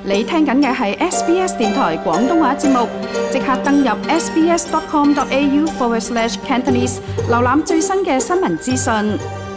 你聽緊嘅係 SBS 電台廣東話節目，即刻登入 sbs.com.au/Cantonese 瀏覽最新嘅新聞資訊。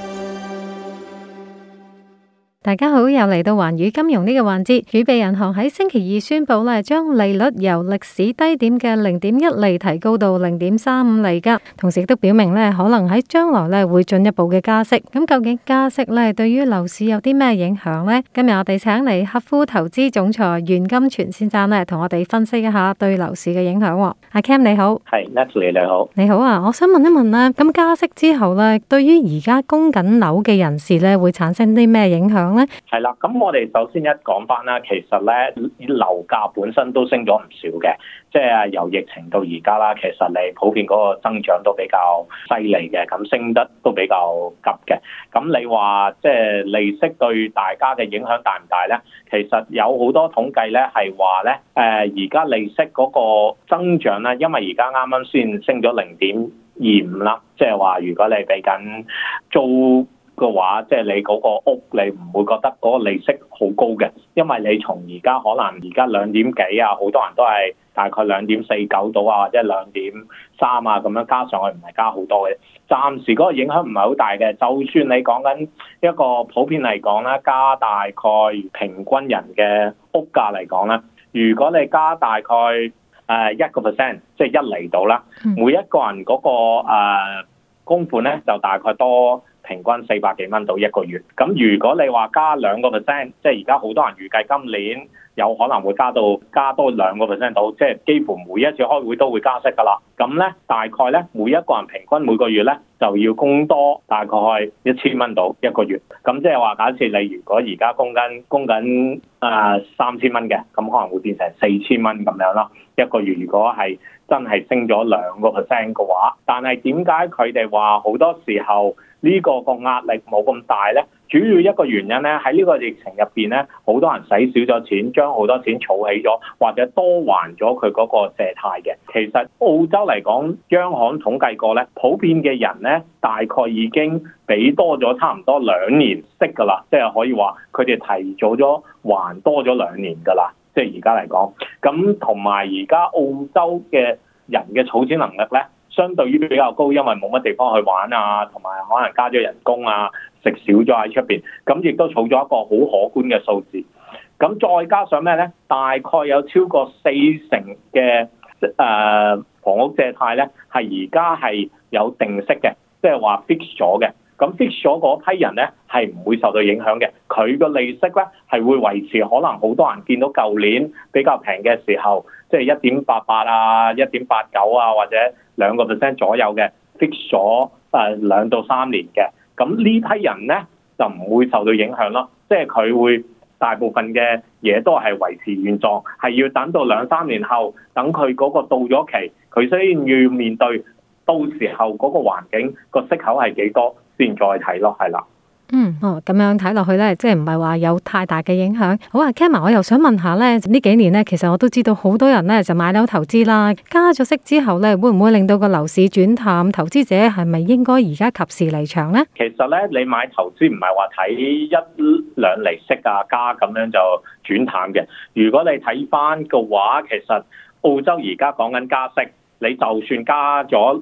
大家好，又嚟到環宇金融呢個環節。儲備銀行喺星期二宣布將利率由歷史低點嘅0.1厘提高到0.35厘噶，同時亦都表明可能喺將來會進一步嘅加息。咁究竟加息對於樓市有啲咩影響呢？今日我哋請嚟合夫投資總裁袁金泉先生同我哋分析一下對樓市嘅影響。阿 Cam 你好。 係 Natalie 你好。 你好啊，我想問一問咁加息之後對於而家供緊樓嘅人士會產生啲咩影響？ 係啦，咁我哋首先一講翻啦，其實咧樓價本身都升咗唔少嘅，即係由疫情到而家啦，其實你普遍嗰個增長都比較犀利嘅，咁升得都比較急嘅。咁你話即係利息對大家嘅影響大唔大咧？其實有好多統計咧係話咧，而家利息嗰個增長咧，因為而家啱啱先升咗0.25啦，即係話如果你俾緊租嘅話，即係你嗰個屋，你唔會覺得嗰個利息好高嘅，因為你從而家可能而家2點幾啊，好多人都係大概2.49到啊，或者2.3啊咁樣加上去，唔係加好多嘅。暫時嗰個影響唔係好大嘅，就算你講緊一個普遍嚟講啦，加大概平均人嘅屋價嚟講啦，如果你加大概1%，即係1厘到啦，每一個人嗰個供款咧就大概多平均400幾蚊到一個月。咁如果你話加2%，即係而家好多人預計今年有可能會加多2% 到，即係幾乎每一次開會都會加息噶啦。咁咧大概咧每一個人平均每個月咧就要供多大概1000蚊到一個月。咁即係話假設你如果而家供緊3000蚊嘅，咁可能會變成4000蚊咁樣咯一個月。如果係真係升咗2% 嘅話，但係點解佢哋話好多時候呢個壓力冇咁大呢？主要一個原因呢，喺呢個疫情入邊呢，好多人使少咗錢，將好多錢儲起咗，或者多還咗佢嗰個借貸嘅。其實澳洲嚟講，央行統計過呢，普遍嘅人呢，大概已經俾多咗差唔多2年息㗎啦，即係可以話佢哋提早咗還多咗2年㗎啦。即係而家嚟講，咁同埋而家澳洲嘅人嘅儲錢能力呢，相對於比較高，因為冇乜地方去玩啊，同埋可能加咗人工啊，食少咗喺出邊，咁亦都儲咗一個好可觀嘅數字。咁再加上咩呢？大概有超過40%嘅房屋借貸呢，係而家係有定息嘅，即係話 fix 咗嘅。咁 fix 咗嗰批人咧係唔會受到影響嘅，佢個利息咧係會維持，可能好多人見到舊年比較平嘅時候，即係1.88啊、1.89啊，或者2% 左右嘅 fix 咗2到3年嘅，咁呢批人咧就唔會受到影響咯，即係佢會大部分嘅嘢都係維持原狀，係要等到2-3年後，等佢嗰個到咗期，佢先要面對到時候嗰個環境個息口係幾多。先再睇咯，係啦。 咁樣睇落去咧，即係唔係話有太大嘅影響。好啊 Cam，我又想問下咧，呢幾年咧，其實我都知道好多人咧就買樓投資啦。加咗息之後咧，會唔會令到個樓市轉淡？投資者係咪應該而家及時離場咧？ 其實咧，你買投資唔係話睇1-2厘息啊加咁樣就轉淡嘅。如果你睇翻嘅話，其實澳洲而家講緊加息，你就算加咗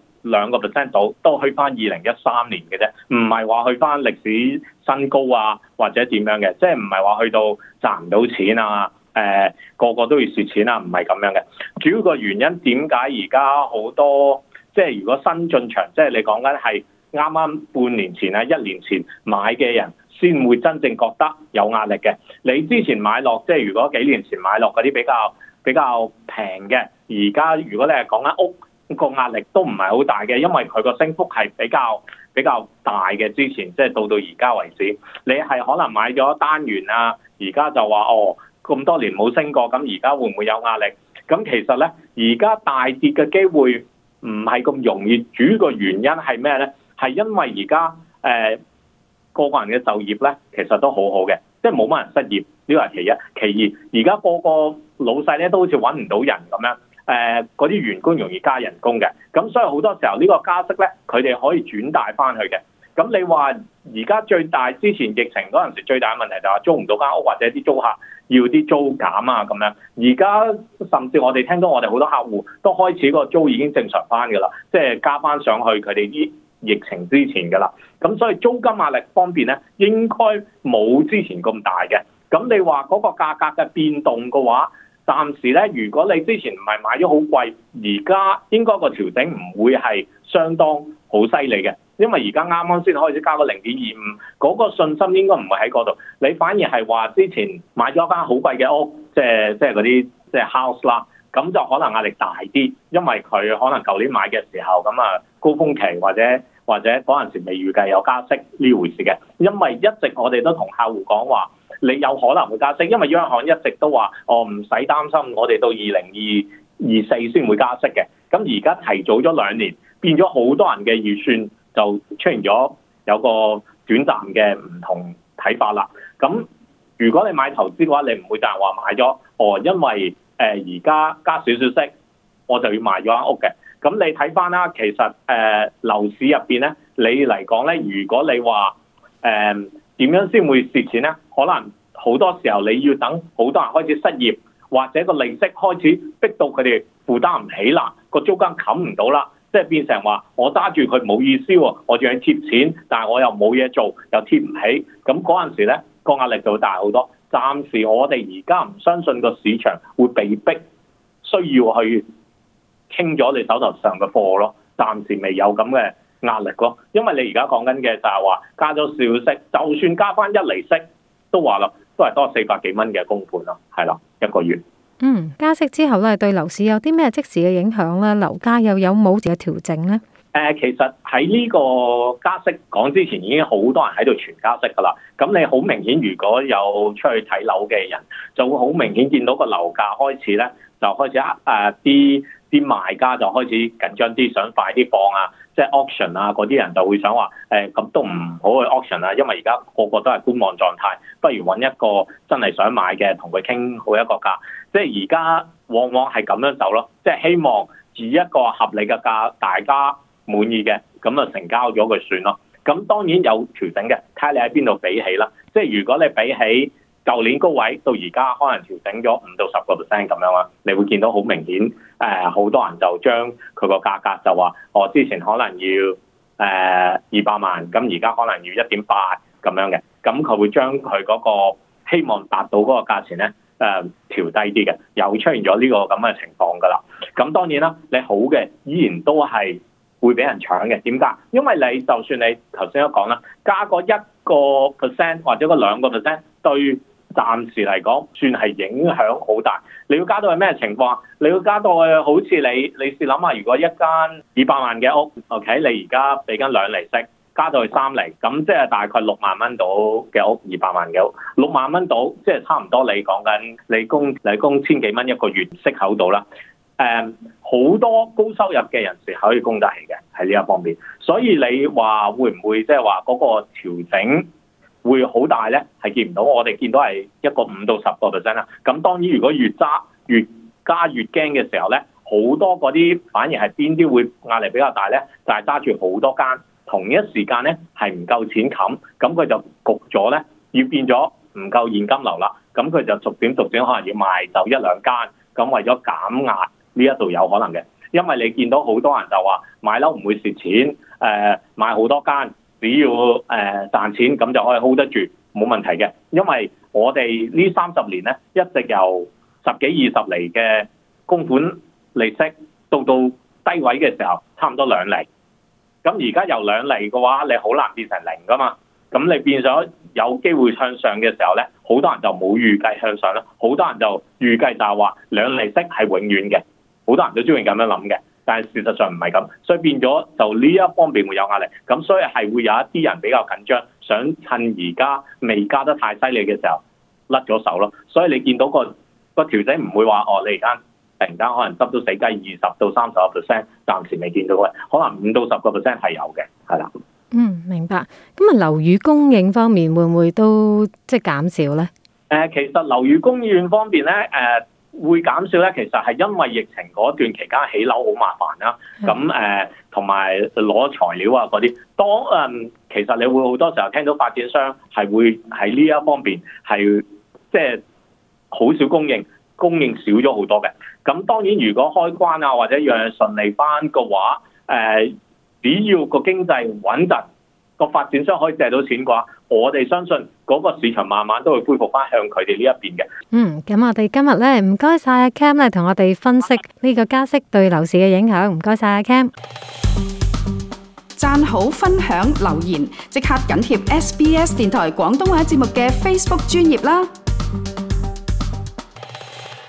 2% 到都去翻2013年嘅啫，唔係話去翻歷史新高啊，或者點樣嘅，即係唔係話去到賺唔到錢啊，個個都要蝕錢啊，唔係咁樣嘅。主要個原因點解而家好多即係如果新進場，即係你講緊係啱啱半年前啊、1年前買嘅人，先會真正覺得有壓力嘅。你之前買落，即係如果幾年前買落嗰啲比較平嘅，而家如果你係講緊屋，個壓力都唔係好大嘅，因為佢個升幅係比較大嘅。之前即係到而家為止，你係可能買咗單元啊，而家就話咁多年冇升過，咁而家會唔會有壓力？咁其實咧，而家大跌嘅機會唔係咁容易。主要個原因係咩咧？係因為而家個人嘅就業咧，其實都好好嘅，即係冇乜人失業，呢個係其一。其二，而家個老細咧都好似揾唔到人咁樣。嗰啲員工容易加人工嘅，咁所以好多時候呢個加息咧，佢哋可以轉帶翻去嘅。咁你話而家之前疫情嗰陣時最大嘅問題就係租唔到間屋，或者啲租客要啲租減啊咁樣。而家甚至我哋聽到我哋好多客戶都開始個租已經正常翻㗎啦，即係加翻上去佢哋啲疫情之前㗎啦。咁所以租金壓力方面咧，應該冇之前咁大嘅。咁你話嗰個價格嘅變動嘅話，暫時咧，如果你之前唔係買咗好貴，而家應該個調整唔會係相當好犀利嘅，因為而家啱啱先開始加個0.25，嗰個信心應該唔會喺嗰度。你反而係話之前買咗間好貴嘅屋，即係嗰啲即係 house 啦，咁就可能壓力大啲，因為佢可能舊年買嘅時候咁啊高峰期或者嗰陣時未預計有加息呢回事嘅，因為一直我哋都同客戶講話，你有可能會加息，因為央行一直都話唔使擔心，我哋到2024先會加息嘅。咁而家提早咗2年，變咗好多人嘅預算就出現咗有個短暫嘅唔同睇法啦。咁如果你買投資嘅話，你唔會就係話買咗因為而家加少少息，我就要賣咗間屋嘅。咁你睇翻啦，其實樓市入邊咧，你嚟講咧，如果你話點樣先會蝕錢咧？可能好多時候你要等好多人開始失業，或者個利息開始逼到佢哋負擔唔起啦，個租金冚唔到啦，即係變成話我揸住佢冇意思喎，我仲要貼錢，但係我又冇嘢做，又貼唔起，咁嗰陣時咧個壓力就會大好多。暫時我哋而家唔相信個市場會被逼需要去傾咗你手頭上嘅貨咯，暫時未有咁嘅壓力咯，因為你而家講緊嘅就係話加咗少息，就算加翻1厘息，都話啦，都係多400幾蚊嘅供款咯，係啦，1個月。 加息之後咧，對樓市有啲咩即時嘅影響咧？樓價又有冇嘅調整咧？ 其實喺呢個加息講之前，已經好多人喺度傳加息噶啦。咁你好明顯，如果有出去睇樓嘅人，就會好明顯見到個樓價開始咧，就開始啲賣家就開始緊張啲，想快啲放啊，即係 auction 啊，嗰啲人就會想話咁都唔好去 auction 啊，因為而家個個都係觀望狀態，不如揾一個真係想買嘅，同佢傾好一個價。即係而家往往係咁樣走咯，即係希望以一個合理嘅價，大家滿意嘅，咁就成交咗佢算咯。咁當然有調整嘅，睇下你喺邊度比起啦。即係如果你比起舊年高位到而家，可能調整咗5到10% 咁樣啦，你會見到好明顯，好多人就將佢個價格就話，我之前可能要200萬，咁而家可能要1.8咁樣嘅，咁佢會將佢嗰個希望達到嗰個價錢咧，調低啲嘅，又出現咗呢個咁嘅情況㗎啦。咁當然啦，你好嘅依然都係會俾人搶嘅。點解？因為你就算你頭先都講啦，加個1% 或者個2%，對暫時嚟講算係影響好大。你要加到係咩情況？你要加到好似你試諗下，如果一間200萬嘅屋 ，OK， 你而家俾緊2厘息，加到去3厘，咁即係大概6萬蚊到嘅屋，200萬嘅屋，6萬蚊到，即係差唔多你講緊你供千幾蚊一個月息口到啦。好多高收入嘅人士可以供得起嘅，喺呢一方面。所以你話會唔會即係話嗰個調整會好大咧？係見唔到，我哋見到係一個5到10%啦。咁當然如果越加越驚嘅時候咧，好多嗰啲反而係邊啲會壓力比較大咧？就係揸住好多間，同一時間咧係唔夠錢冚，咁佢就焗咗咧，要變咗唔夠現金流啦。咁佢就逐漸可能要賣走1兩間，咁為咗減壓。呢一度有可能嘅，因為你見到好多人就話買樓唔會蝕錢，買好多間，只要賺錢咁就可以 hold 得住，冇問題嘅。因為我哋呢30年咧，一直由10幾20厘嘅供款利息到低位嘅時候，差唔多2厘。咁而家由2厘嘅話，你好難變成0噶嘛。咁你變咗有機會向上嘅時候咧，好多人就冇預計向上啦，好多人就預計就係話2厘息係永遠嘅。好多人都中意咁樣諗嘅，但係事實上唔係咁，所以變咗就呢一方面會有壓力，咁所以係會有一啲人比較緊張，想趁而家未加得太犀利嘅時候甩咗手咯。所以你見到個調整唔會話你而家突然間可能執到死雞20到30%，暫時未見到嘅，可能5到10%係有嘅，係啦。 明白。咁啊，樓宇供應方面會唔會都即係減少咧？ 其實樓宇供應方面咧，會減少咧，其實係因為疫情嗰段期間起樓好麻煩啦，咁同埋攞材料啊嗰啲，其實你會好多時候聽到發展商係會喺呢一方面係即係好少供應少咗好多嘅。咁當然如果開關啊或者樣樣順利翻嘅話，只要個經濟穩陣，個發展商可以借到錢嘅話，我哋相信嗰個市場慢慢都會恢復翻向佢哋呢一邊嘅。 咁我哋今日咧唔該晒阿 Cam 咧，同我哋分析呢個加息對樓市嘅影響。唔該晒阿 Cam。 讚好、分享、留言，即刻緊貼SBS 電台廣東話節目嘅 Facebook 專頁啦！